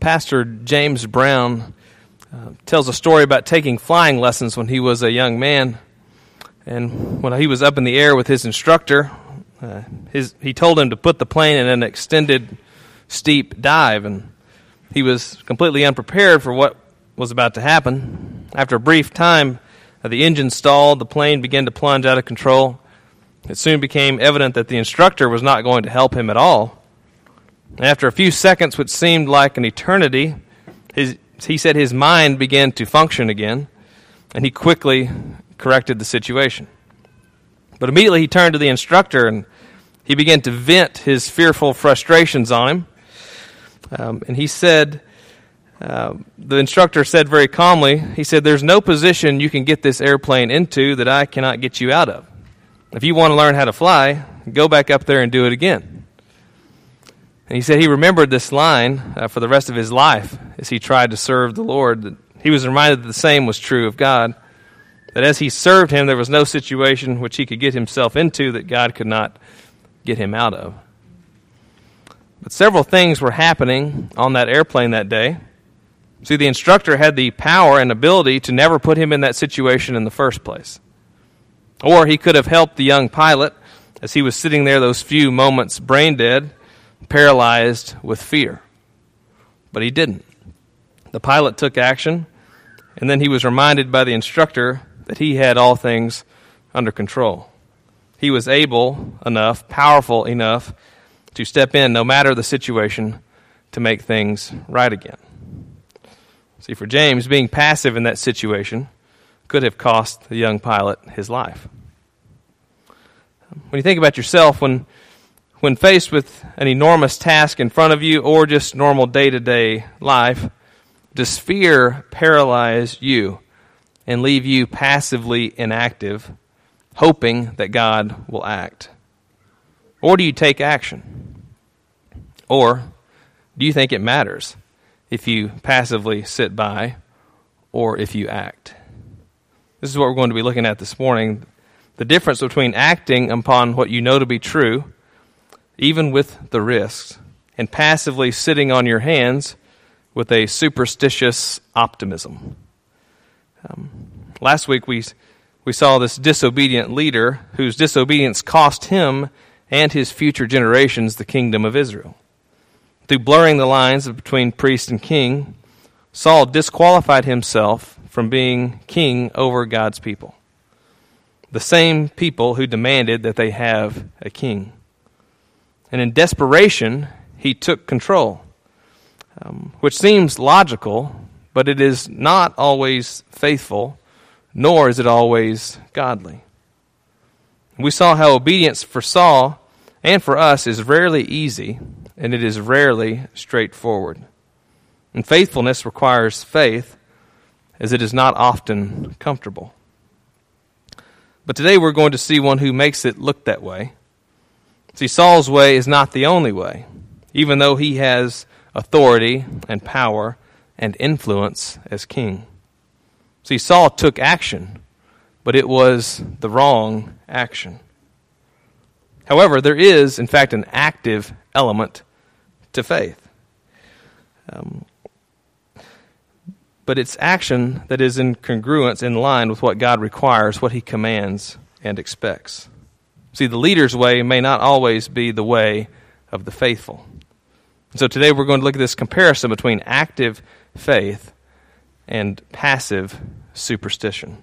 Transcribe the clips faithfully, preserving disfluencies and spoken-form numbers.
Pastor James Brown uh, tells a story about taking flying lessons when he was a young man. And when he was up in the air with his instructor, uh, his, he told him to put the plane in an extended, steep dive. And he was completely unprepared for what was about to happen. After a brief time, uh, the engine stalled, the plane began to plunge out of control. It soon became evident that the instructor was not going to help him at all. After a few seconds, which seemed like an eternity, his, he said his mind began to function again, and he quickly corrected the situation. But immediately he turned to the instructor, and he began to vent his fearful frustrations on him. Um, and he said, uh, the instructor said very calmly, he said, "There's no position you can get this airplane into that I cannot get you out of. If you want to learn how to fly, go back up there and do it again." And he said he remembered this line uh, for the rest of his life as he tried to serve the Lord. He was reminded that the same was true of God, that as he served him, there was no situation which he could get himself into that God could not get him out of. But several things were happening on that airplane that day. See, the instructor had the power and ability to never put him in that situation in the first place. Or he could have helped the young pilot as he was sitting there those few moments brain dead, paralyzed with fear. But he didn't. The pilot took action, and then he was reminded by the instructor that he had all things under control. He was able enough, powerful enough, to step in no matter the situation to make things right again. See, for James, being passive in that situation could have cost the young pilot his life. When you think about yourself, when When faced with an enormous task in front of you or just normal day-to-day life, does fear paralyze you and leave you passively inactive, hoping that God will act? Or do you take action? Or do you think it matters if you passively sit by or if you act? This is what we're going to be looking at this morning, the difference between acting upon what you know to be true, even with the risks, and passively sitting on your hands with a superstitious optimism. Um, last week we we saw this disobedient leader whose disobedience cost him and his future generations the kingdom of Israel. Through blurring the lines between priest and king, Saul disqualified himself from being king over God's people, the same people who demanded that they have a king. And in desperation, he took control, um, which seems logical, but it is not always faithful, nor is it always godly. We saw how obedience for Saul and for us is rarely easy, and it is rarely straightforward. And faithfulness requires faith, as it is not often comfortable. But today we're going to see one who makes it look that way. See, Saul's way is not the only way, even though he has authority and power and influence as king. See, Saul took action, but it was the wrong action. However, there is, in fact, an active element to faith. Um, but it's action that is in congruence, in line with what God requires, what he commands and expects. See, the leader's way may not always be the way of the faithful. So today we're going to look at this comparison between active faith and passive superstition.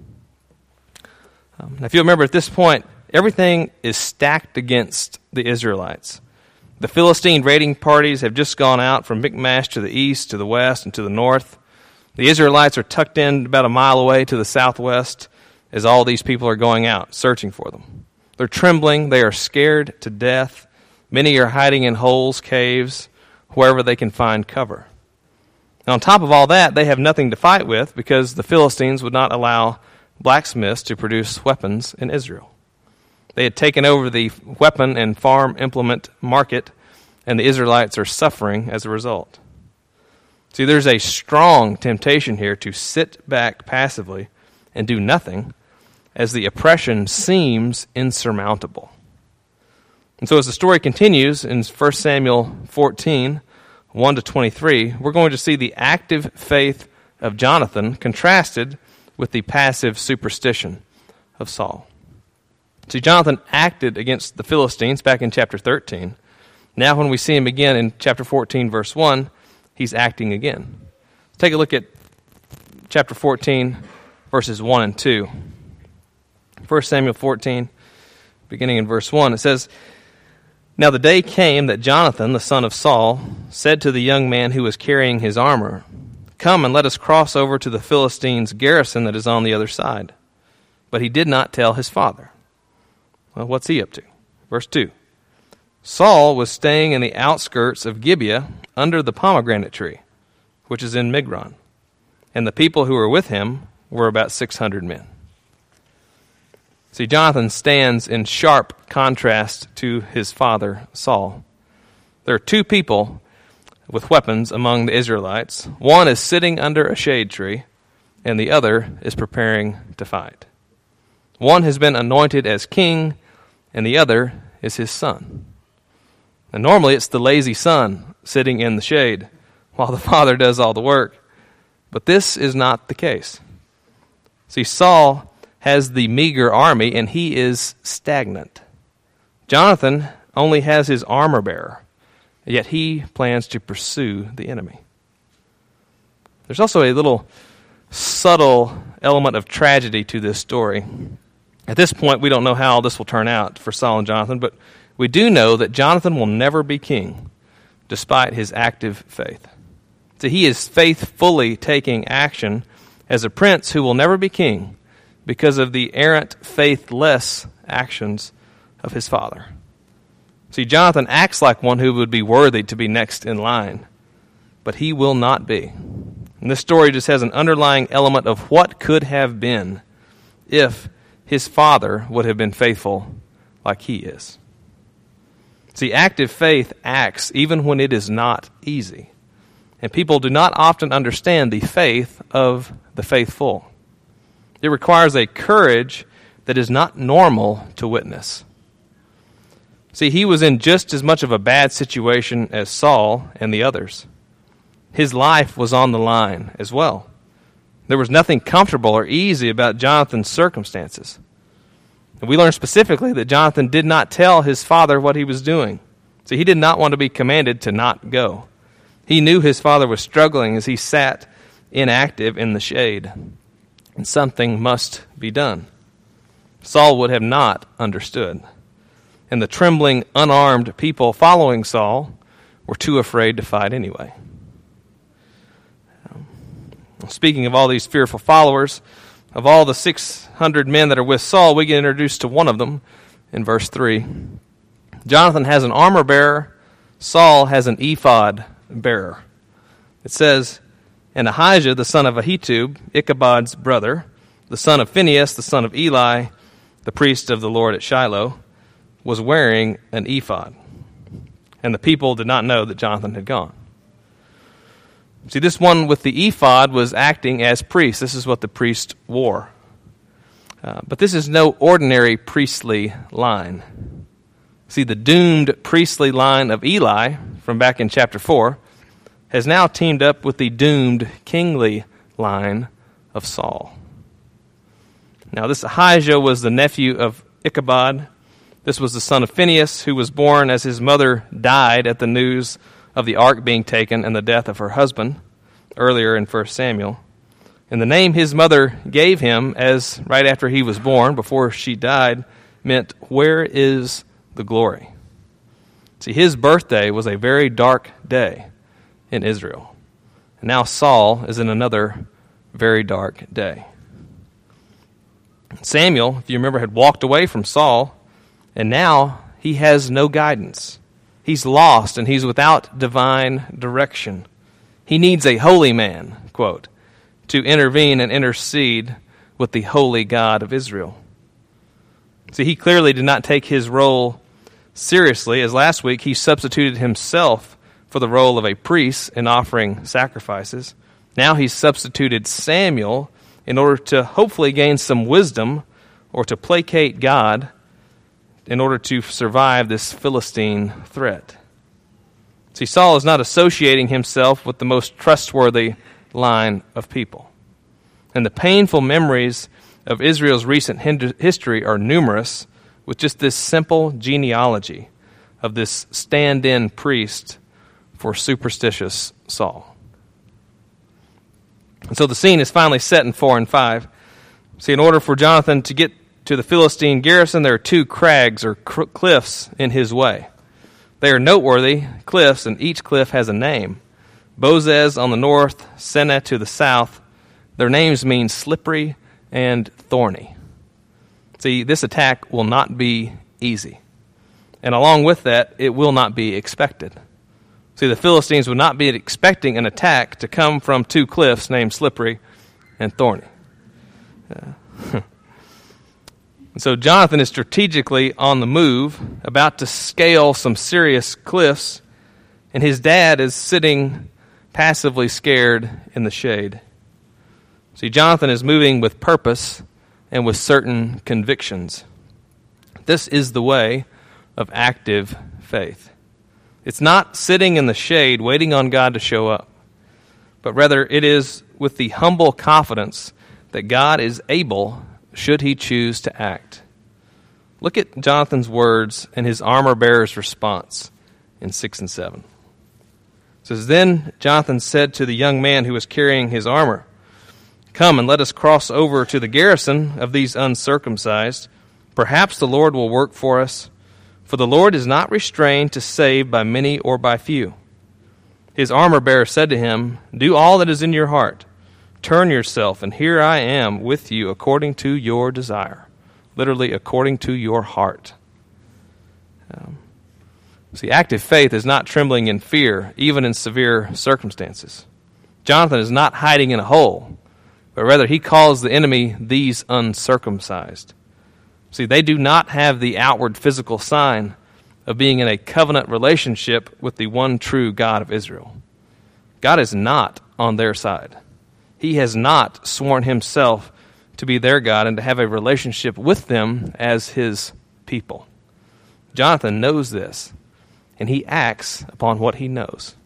Um, now if you remember at this point, everything is stacked against the Israelites. The Philistine raiding parties have just gone out from Michmash to the east, to the west, and to the north. The Israelites are tucked in about a mile away to the southwest as all these people are going out, searching for them. They're trembling. They are scared to death. Many are hiding in holes, caves, wherever they can find cover. And on top of all that, they have nothing to fight with because the Philistines would not allow blacksmiths to produce weapons in Israel. They had taken over the weapon and farm implement market, and the Israelites are suffering as a result. See, there's a strong temptation here to sit back passively and do nothing as the oppression seems insurmountable. And so as the story continues in First Samuel fourteen, one to twenty-three, we're going to see the active faith of Jonathan contrasted with the passive superstition of Saul. See, Jonathan acted against the Philistines back in chapter thirteen. Now when we see him again in chapter fourteen, verse one, he's acting again. Let's take a look at chapter fourteen, verses one and two. First Samuel fourteen, beginning in verse one, it says, "Now the day came that Jonathan, the son of Saul, said to the young man who was carrying his armor, 'Come and let us cross over to the Philistines' garrison that is on the other side.' But he did not tell his father." Well, what's he up to? Verse two. "Saul was staying in the outskirts of Gibeah under the pomegranate tree, which is in Migron, and the people who were with him were about six hundred men." See, Jonathan stands in sharp contrast to his father, Saul. There are two people with weapons among the Israelites. One is sitting under a shade tree, and the other is preparing to fight. One has been anointed as king, and the other is his son. And normally it's the lazy son sitting in the shade while the father does all the work. But this is not the case. See, Saul has the meager army, and he is stagnant. Jonathan only has his armor bearer, yet he plans to pursue the enemy. There's also a little subtle element of tragedy to this story. At this point, we don't know how this will turn out for Saul and Jonathan, but we do know that Jonathan will never be king, despite his active faith. So he is faithfully taking action as a prince who will never be king because of the errant, faithless actions of his father. See, Jonathan acts like one who would be worthy to be next in line, but he will not be. And this story just has an underlying element of what could have been if his father would have been faithful like he is. See, active faith acts even when it is not easy. And people do not often understand the faith of the faithful. It requires a courage that is not normal to witness. See, he was in just as much of a bad situation as Saul and the others. His life was on the line as well. There was nothing comfortable or easy about Jonathan's circumstances. And we learn specifically that Jonathan did not tell his father what he was doing. See, he did not want to be commanded to not go. He knew his father was struggling as he sat inactive in the shade, and something must be done. Saul would have not understood, and the trembling, unarmed people following Saul were too afraid to fight anyway. Speaking of all these fearful followers, of all the six hundred men that are with Saul, we get introduced to one of them in verse three. Jonathan has an armor bearer. Saul has an ephod bearer. It says, "And Ahijah, the son of Ahitub, Ichabod's brother, the son of Phinehas, the son of Eli, the priest of the Lord at Shiloh, was wearing an ephod." And the people did not know that Jonathan had gone. See, this one with the ephod was acting as priest. This is what the priest wore. Uh, but this is no ordinary priestly line. See, the doomed priestly line of Eli from back in chapter four has now teamed up with the doomed kingly line of Saul. Now, this Ahijah was the nephew of Ichabod. This was the son of Phinehas, who was born as his mother died at the news of the ark being taken and the death of her husband, earlier in First Samuel. And the name his mother gave him, as right after he was born, before she died, meant, "Where is the glory?" See, his birthday was a very dark day in Israel. And now Saul is in another very dark day. Samuel, if you remember, had walked away from Saul, and now he has no guidance. He's lost, and he's without divine direction. He needs a holy man, quote, to intervene and intercede with the holy God of Israel. See, he clearly did not take his role seriously, as last week he substituted himself for the role of a priest in offering sacrifices. Now he's substituted Samuel in order to hopefully gain some wisdom or to placate God in order to survive this Philistine threat. See, Saul is not associating himself with the most trustworthy line of people. And the painful memories of Israel's recent history are numerous, with just this simple genealogy of this stand-in priest for superstitious Saul. And so the scene is finally set in four and five. See, in order for Jonathan to get to the Philistine garrison, there are two crags or cr- cliffs in his way. They are noteworthy cliffs, and each cliff has a name. Bozez on the north, Seneh to the south. Their names mean slippery and thorny. See, this attack will not be easy. And along with that, it will not be expected. See, the Philistines would not be expecting an attack to come from two cliffs named Slippery and Thorny. Uh, and so Jonathan is strategically on the move, about to scale some serious cliffs, and his dad is sitting passively scared in the shade. See, Jonathan is moving with purpose and with certain convictions. This is the way of active faith. It's not sitting in the shade waiting on God to show up, but rather it is with the humble confidence that God is able should he choose to act. Look at Jonathan's words and his armor-bearer's response in six and seven. It says, "Then Jonathan said to the young man who was carrying his armor, 'Come and let us cross over to the garrison of these uncircumcised. Perhaps the Lord will work for us. For the Lord is not restrained to save by many or by few.' His armor-bearer said to him, 'Do all that is in your heart. Turn yourself, and here I am with you according to your desire.'" Literally, according to your heart. Um, see, active faith is not trembling in fear, even in severe circumstances. Jonathan is not hiding in a hole, but rather he calls the enemy these uncircumcised. See, they do not have the outward physical sign of being in a covenant relationship with the one true God of Israel. God is not on their side. He has not sworn himself to be their God and to have a relationship with them as his people. Jonathan knows this, and he acts upon what he knows.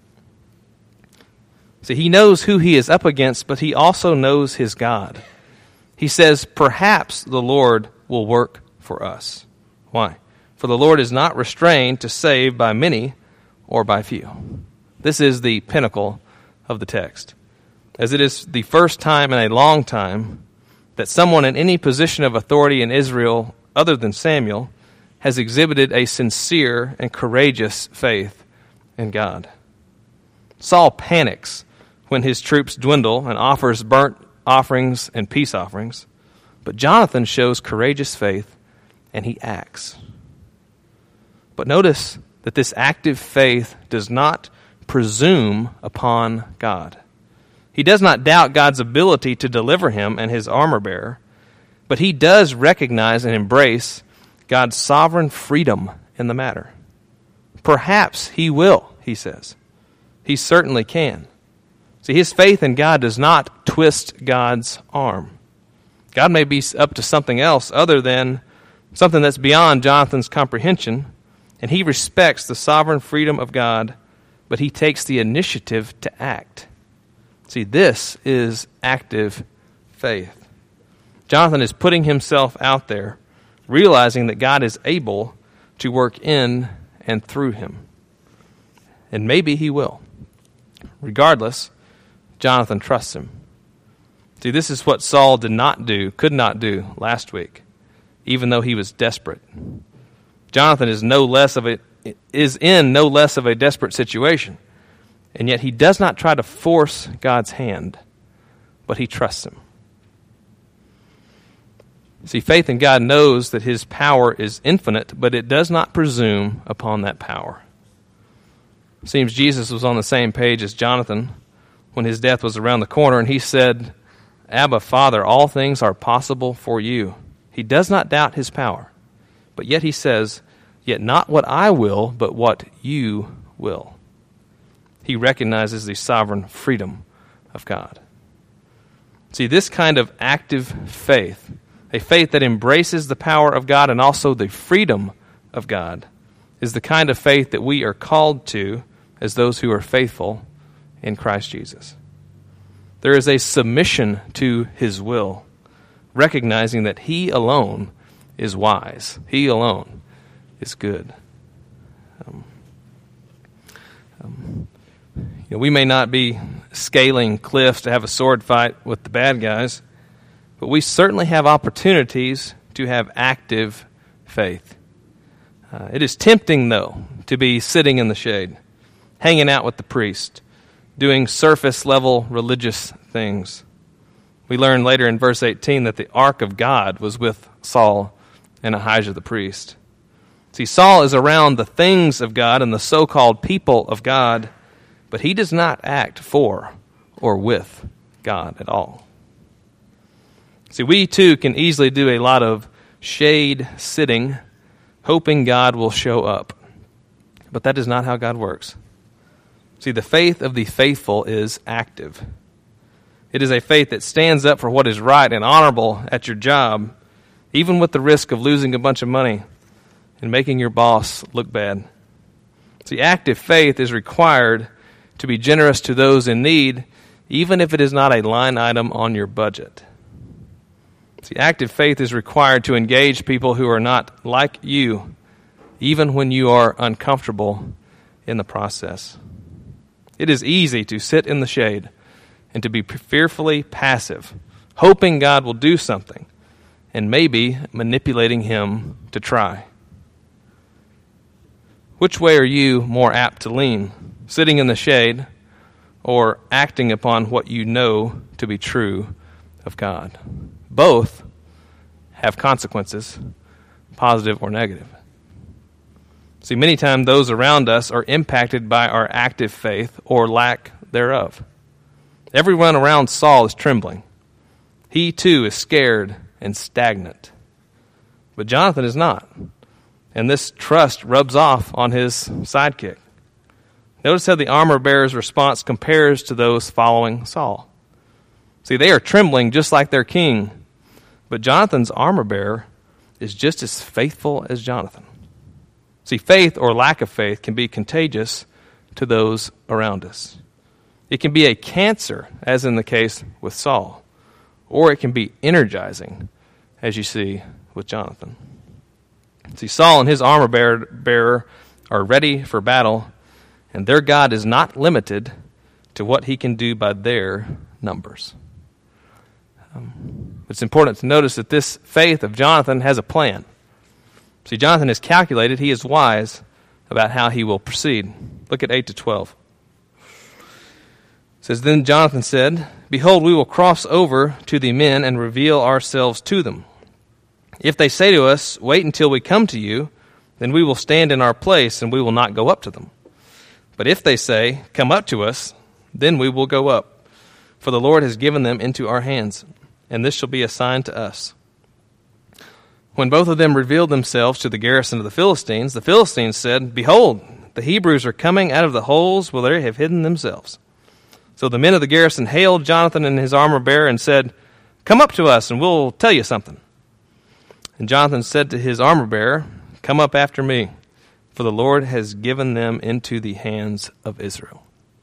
See, he knows who he is up against, but he also knows his God. He says, "Perhaps the Lord will work for us." Why? For the Lord is not restrained to save by many or by few. This is the pinnacle of the text, as it is the first time in a long time that someone in any position of authority in Israel other than Samuel has exhibited a sincere and courageous faith in God. Saul panics when his troops dwindle and offers burnt offerings and peace offerings, but Jonathan shows courageous faith and he acts. But notice that this active faith does not presume upon God. He does not doubt God's ability to deliver him and his armor-bearer, but he does recognize and embrace God's sovereign freedom in the matter. Perhaps he will, he says. He certainly can. See, his faith in God does not twist God's arm. God may be up to something else other than something that's beyond Jonathan's comprehension, and he respects the sovereign freedom of God, but he takes the initiative to act. See, this is active faith. Jonathan is putting himself out there, realizing that God is able to work in and through him. And maybe he will. Regardless, Jonathan trusts him. See, this is what Saul did not do, could not do last week, even though he was desperate. Jonathan is no less of a is in no less of a desperate situation, and yet he does not try to force God's hand, but he trusts him. See, faith in God knows that his power is infinite, but it does not presume upon that power. It seems Jesus was on the same page as Jonathan when his death was around the corner, and he said, "Abba, Father, all things are possible for you." He does not doubt his power, but yet he says, "Yet not what I will, but what you will." He recognizes the sovereign freedom of God. See, this kind of active faith, a faith that embraces the power of God and also the freedom of God, is the kind of faith that we are called to as those who are faithful in Christ Jesus. There is a submission to his will, recognizing that he alone is wise. He alone is good. Um, um, you know, we may not be scaling cliffs to have a sword fight with the bad guys, but we certainly have opportunities to have active faith. Uh, it is tempting, though, to be sitting in the shade, hanging out with the priest, doing surface-level religious things. We learn later in verse eighteen that the ark of God was with Saul and Ahijah the priest. See, Saul is around the things of God and the so-called people of God, but he does not act for or with God at all. See, we too can easily do a lot of shade sitting, hoping God will show up. But that is not how God works. See, the faith of the faithful is active. It is a faith that stands up for what is right and honorable at your job, even with the risk of losing a bunch of money and making your boss look bad. See, active faith is required to be generous to those in need, even if it is not a line item on your budget. See, active faith is required to engage people who are not like you, even when you are uncomfortable in the process. It is easy to sit in the shade and to be fearfully passive, hoping God will do something, and maybe manipulating him to try. Which way are you more apt to lean, sitting in the shade or acting upon what you know to be true of God? Both have consequences, positive or negative. See, many times those around us are impacted by our active faith or lack thereof. Everyone around Saul is trembling. He too is scared and stagnant. But Jonathan is not. And this trust rubs off on his sidekick. Notice how the armor bearer's response compares to those following Saul. See, they are trembling just like their king, but Jonathan's armor bearer is just as faithful as Jonathan. See, faith or lack of faith can be contagious to those around us. It can be a cancer, as in the case with Saul, or it can be energizing, as you see with Jonathan. See, Saul and his armor bearer are ready for battle, and their God is not limited to what he can do by their numbers. Um, it's important to notice that this faith of Jonathan has a plan. See, Jonathan has calculated, he is wise about how he will proceed. Look at eight to twelve. It says, Then Jonathan said, Behold, we will cross over to the men and reveal ourselves to them. If they say to us, Wait until we come to you, then we will stand in our place and we will not go up to them. But if they say, Come up to us, then we will go up. For the Lord has given them into our hands, and this shall be a sign to us. When both of them revealed themselves to the garrison of the Philistines, the Philistines said, Behold, the Hebrews are coming out of the holes where they have hidden themselves. So the men of the garrison hailed Jonathan and his armor bearer and said, Come up to us, and we'll tell you something. And Jonathan said to his armor bearer, Come up after me, for the Lord has given them into the hands of Israel.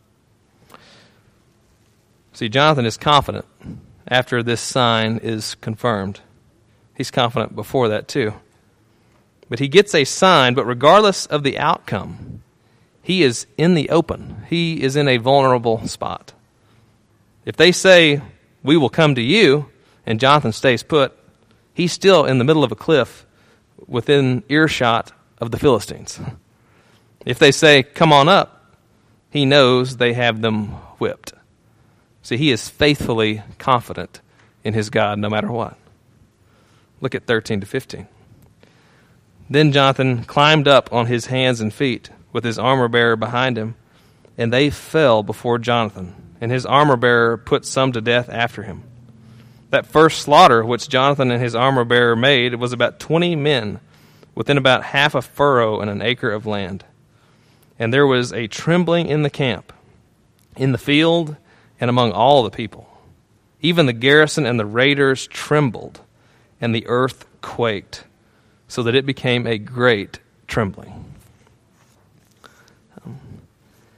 See, Jonathan is confident after this sign is confirmed. He's confident before that too. But he gets a sign, but regardless of the outcome, he is in the open. He is in a vulnerable spot. If they say, We will come to you, and Jonathan stays put, he's still in the middle of a cliff within earshot of the Philistines. If they say, Come on up, he knows they have them whipped. See, he is faithfully confident in his God no matter what. Look at thirteen to fifteen. Then Jonathan climbed up on his hands and feet with his armor-bearer behind him, and they fell before Jonathan, and his armor-bearer put some to death after him. That first slaughter which Jonathan and his armor-bearer made was about twenty men within about half a furrow and an acre of land. And there was a trembling in the camp, in the field, and among all the people. Even the garrison and the raiders trembled, and the earth quaked, so that it became a great trembling. Um,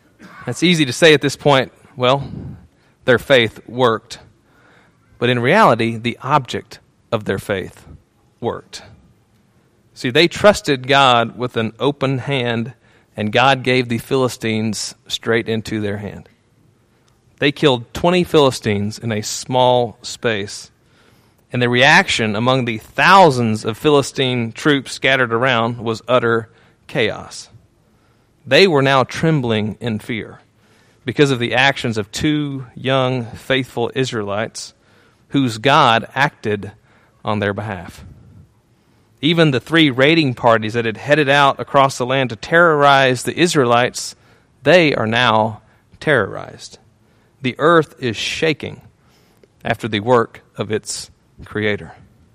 It's easy to say at this point, well, their faith worked. But in reality, the object of their faith worked. See, they trusted God with an open hand, and God gave the Philistines straight into their hand. They killed twenty Philistines in a small space. And the reaction among the thousands of Philistine troops scattered around was utter chaos. They were now trembling in fear because of the actions of two young, faithful Israelites whose God acted on their behalf. Even the three raiding parties that had headed out across the land to terrorize the Israelites, they are now terrorized. The earth is shaking after the work of its Creator.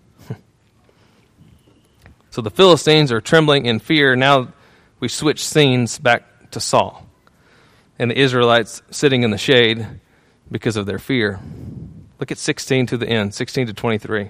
So the Philistines are trembling in fear. Now we switch scenes back to Saul and the Israelites sitting in the shade because of their fear. Look at sixteen to the end, sixteen to twenty-three.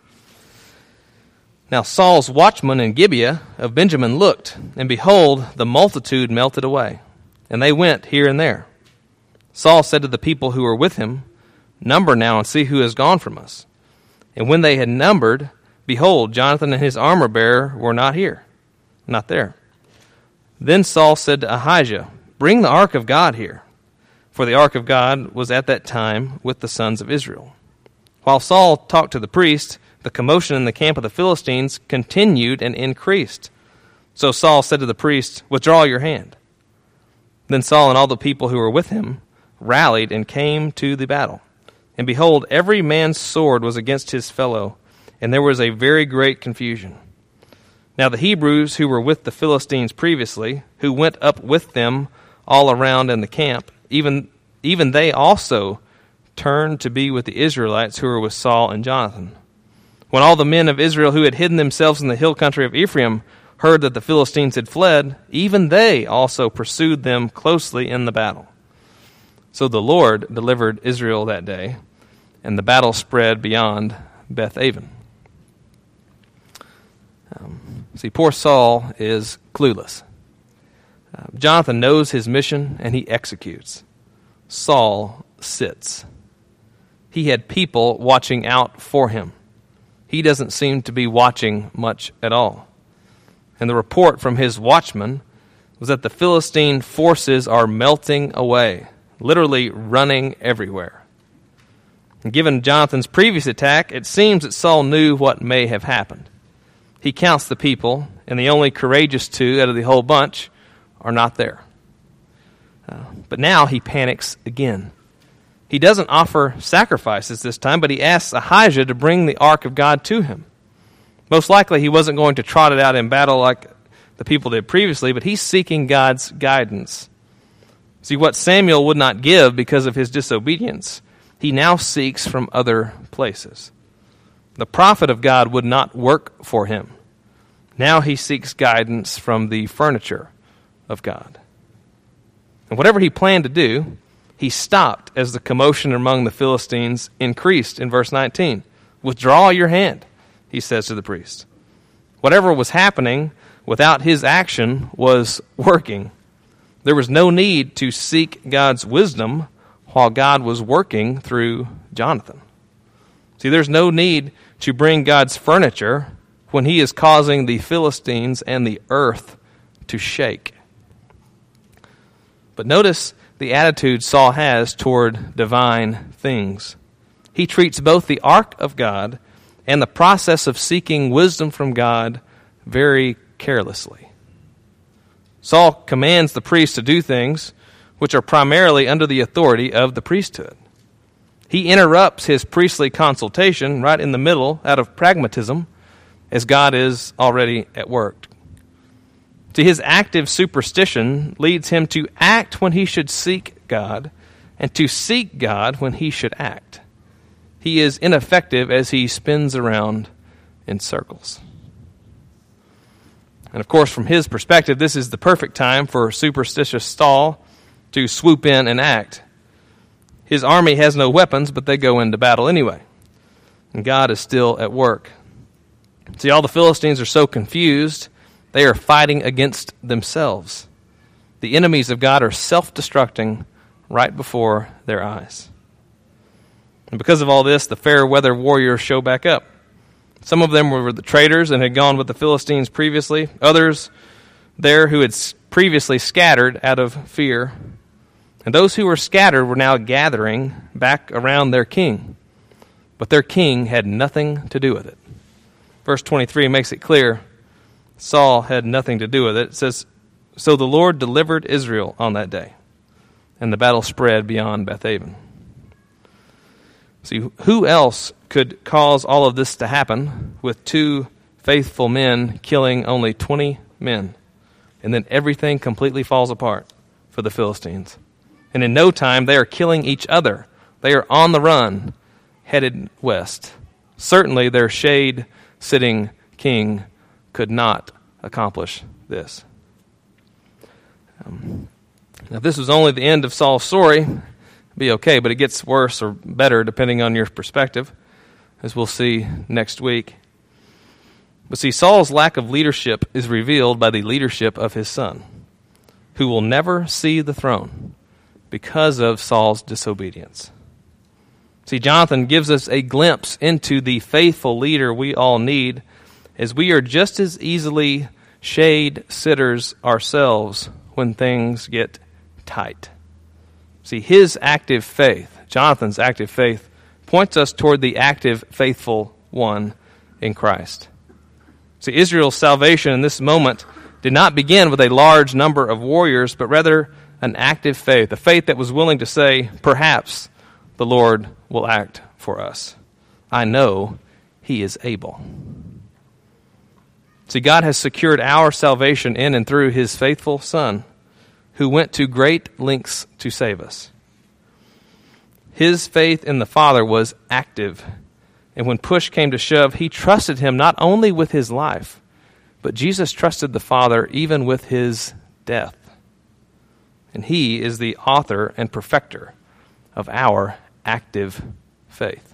Now Saul's watchmen in Gibeah of Benjamin looked, and behold, the multitude melted away, and they went here and there. Saul said to the people who were with him, "Number now and see who has gone from us." And when they had numbered, behold, Jonathan and his armor-bearer were not here, not there. Then Saul said to Ahijah, "Bring the ark of God here." For the ark of God was at that time with the sons of Israel. While Saul talked to the priest, the commotion in the camp of the Philistines continued and increased. So Saul said to the priest, "Withdraw your hand." Then Saul and all the people who were with him rallied and came to the battle. And behold, every man's sword was against his fellow, and there was a very great confusion. Now the Hebrews who were with the Philistines previously, who went up with them all around in the camp, even even they also turned to be with the Israelites who were with Saul and Jonathan. When all the men of Israel who had hidden themselves in the hill country of Ephraim heard that the Philistines had fled, even they also pursued them closely in the battle. So the Lord delivered Israel that day, and the battle spread beyond Beth-aven. Um, see, poor Saul is clueless. Uh, Jonathan knows his mission, and he executes. Saul sits. He had people watching out for him. He doesn't seem to be watching much at all. And the report from his watchman was that the Philistine forces are melting away, literally running everywhere. And given Jonathan's previous attack, it seems that Saul knew what may have happened. He counts the people, and the only courageous two out of the whole bunch are not there. Uh, but now he panics again. He doesn't offer sacrifices this time, but he asks Ahijah to bring the ark of God to him. Most likely he wasn't going to trot it out in battle like the people did previously, but he's seeking God's guidance. See, what Samuel would not give because of his disobedience, he now seeks from other places. The prophet of God would not work for him. Now he seeks guidance from the furniture of God. And whatever he planned to do, he stopped as the commotion among the Philistines increased in verse nineteen. "Withdraw your hand," he says to the priest. Whatever was happening without his action was working. There was no need to seek God's wisdom while God was working through Jonathan. See, there's no need to bring God's furniture when he is causing the Philistines and the earth to shake. But notice the attitude Saul has toward divine things. He treats both the ark of God and the process of seeking wisdom from God very carelessly. Saul commands the priest to do things which are primarily under the authority of the priesthood. He interrupts his priestly consultation right in the middle out of pragmatism, as God is already at work. See, his active superstition leads him to act when he should seek God, and to seek God when he should act. He is ineffective as he spins around in circles. And of course, from his perspective, this is the perfect time for superstitious Saul to swoop in and act. His army has no weapons, but they go into battle anyway. And God is still at work. See, all the Philistines are so confused, they are fighting against themselves. The enemies of God are self-destructing right before their eyes. And because of all this, the fair weather warriors show back up. Some of them were the traitors and had gone with the Philistines previously. Others there who had previously scattered out of fear. And those who were scattered were now gathering back around their king. But their king had nothing to do with it. Verse twenty-three makes it clear Saul had nothing to do with it. It says, "So the Lord delivered Israel on that day, and the battle spread beyond Bethaven." See, who else could cause all of this to happen with two faithful men killing only twenty men? And then everything completely falls apart for the Philistines. And in no time, they are killing each other. They are on the run, headed west. Certainly, their shade-sitting king could not accomplish this. Um, now, if this was only the end of Saul's story, it'd be okay, but it gets worse or better depending on your perspective, as we'll see next week. But see, Saul's lack of leadership is revealed by the leadership of his son, who will never see the throne because of Saul's disobedience. See, Jonathan gives us a glimpse into the faithful leader we all need, as we are just as easily shade sitters ourselves when things get tight. See, his active faith, Jonathan's active faith, points us toward the active, faithful one in Christ. See, Israel's salvation in this moment did not begin with a large number of warriors, but rather an active faith, a faith that was willing to say, perhaps the Lord will act for us. I know he is able. See, God has secured our salvation in and through his faithful Son, who went to great lengths to save us. His faith in the Father was active, and when push came to shove, he trusted him not only with his life, but Jesus trusted the Father even with his death. And he is the author and perfecter of our active faith.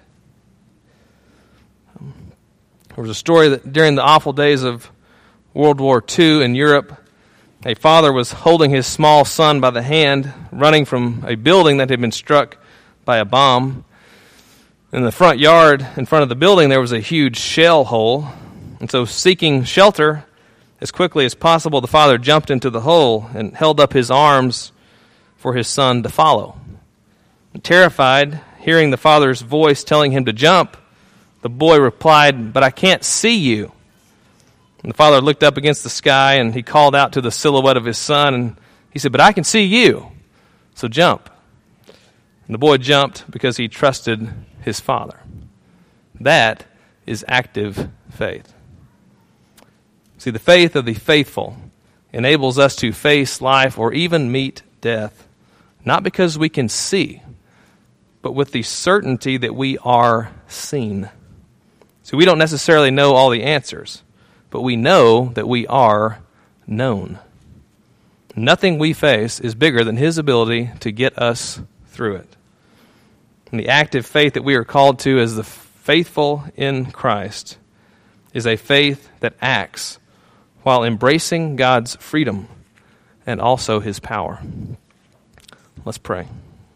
Um, there was a story that during the awful days of World War Two in Europe, a father was holding his small son by the hand, running from a building that had been struck by a bomb. In the front yard, in front of the building, there was a huge shell hole. And so, seeking shelter as quickly as possible, the father jumped into the hole and held up his arms for his son to follow. And terrified, hearing the father's voice telling him to jump, the boy replied, "But I can't see you." And the father looked up against the sky and he called out to the silhouette of his son and he said, "But I can see you, so jump." And the boy jumped because he trusted his father. That is active faith. See, the faith of the faithful enables us to face life or even meet death, not because we can see, but with the certainty that we are seen. See, we don't necessarily know all the answers, but we know that we are known. Nothing we face is bigger than his ability to get us through it. And the active faith that we are called to as the faithful in Christ is a faith that acts while embracing God's freedom and also his power. Let's pray.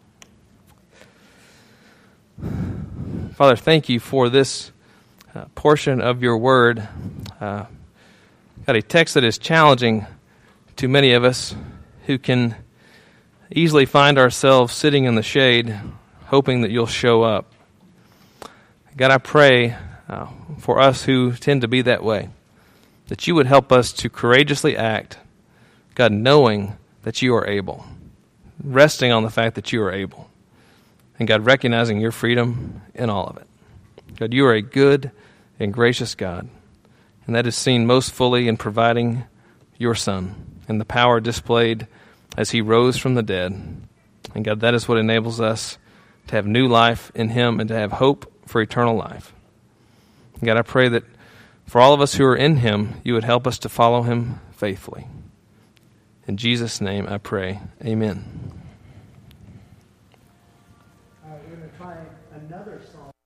Father, thank you for this uh, portion of your word. Uh, got a text that is challenging to many of us who can easily find ourselves sitting in the shade hoping that you'll show up. God, I pray uh, for us who tend to be that way, that you would help us to courageously act, God, knowing that you are able, resting on the fact that you are able, and God, recognizing your freedom in all of it. God, you are a good and gracious God, and that is seen most fully in providing your Son and the power displayed as he rose from the dead. And God, that is what enables us to have new life in him and to have hope for eternal life. God, I pray that for all of us who are in him, you would help us to follow him faithfully. In Jesus' name I pray. Amen. Uh, we're going to try another song.